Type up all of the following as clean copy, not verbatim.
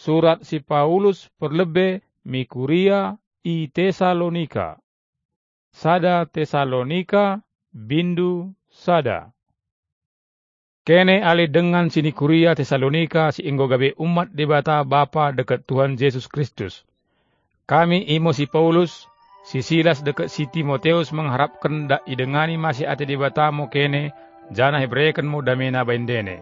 Surat si Paulus perlebe mi kuria i Tesalonika. Sada Tesalonika bindu sada. Kene ale dengan sini kuria Tesalonika si inggo gabe umat debata Bapa dekat Tuhan Yesus Kristus. Kami imo si Paulus, si Silas dekat si Timoteus mengharapkan dak idengani masih ate debata mo kene jana hebreakan mo damena baindene.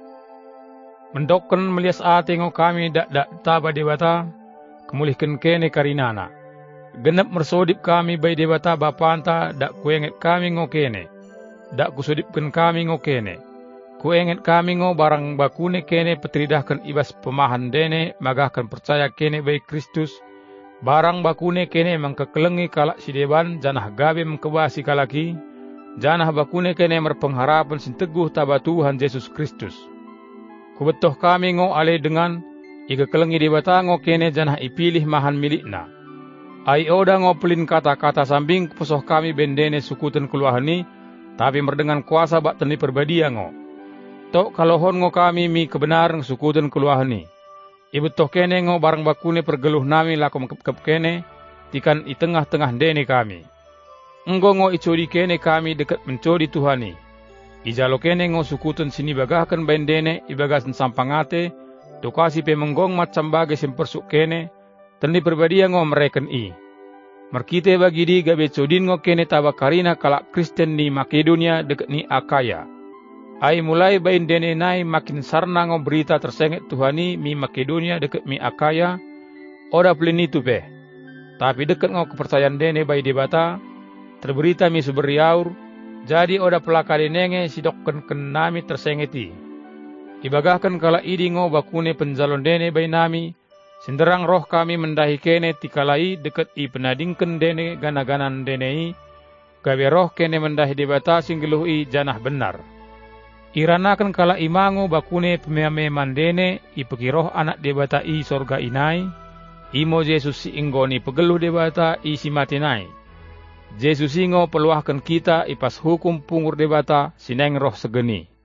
Mendokken melias atengo kami dak taba debata, kemulihkan kene karinana. Genep mersodip kami bay debata bapanta dak kuenget kami ngo kene. Dak kusodipkan kami ngo kene. Kuenget kami ngo barang bakune kene petridahkan ibas pemahan dene magahkan percaya kene bay Kristus. Barang bakune kene mengkekelengi kalak si deban janah gabe mengkebasi kalaki. Janah bakune kene merpengharapan sinteguh taba Tuhan Yesus Kristus. Kubetoh kami ngo ale dengan ikekelengi debata ngo kene janah ipilih mahan milikna. Ai oda ngo pelin kata-kata sambing pesoh kami bendene sukuten keluahani, tapi merdengan kuasa bak teni perbadia ngo. Tok kalohon ngo kami mi kebenaran sukuten keluahani. Ibetoh kene ngo barang bakune pergeluh nami lakom kep kene, tikan i tengah-tengah dene kami. Enggo ngo icodi kene kami dekat mencodi Tuhani. Ijalo kene ngo sukuten sini bagahkan bendene ibagasan sampangate, tukasi pe menggong macam bagai sempersuk kene, teni perbadia ngo mereken i. Merkite bagi di gabe codin ngo kene taba karina kalak Kristen ni Makedonia dekat ni Akaya. Ai mulai bain dene nai makin sarna ngo berita tersenget Tuhani mi Makedonia dekat mi Akaya, oda pelin itu pe. Tapi dekat ngo kepercayaan dene bai debata, terberita mi suberiaur, jadi oda pelakade nenge sidokken nami tersengeti. Ibagahkan kala idi ngo bakune penjalon dene bai nami, sinderang roh kami mendahi kene tikalai dekat i penadingken dene gana-ganan denei, gawe roh kene mendahi debata singgeluh i janah benar. Iranakan kala imango bakune pemea-meman dene i peki roh anak debata i sorga inai, imo Yesus si inggoni pegeluh debata i si matinai. Yesus ingo peluahkan kita ipas hukum pungur debata sineng roh segeni.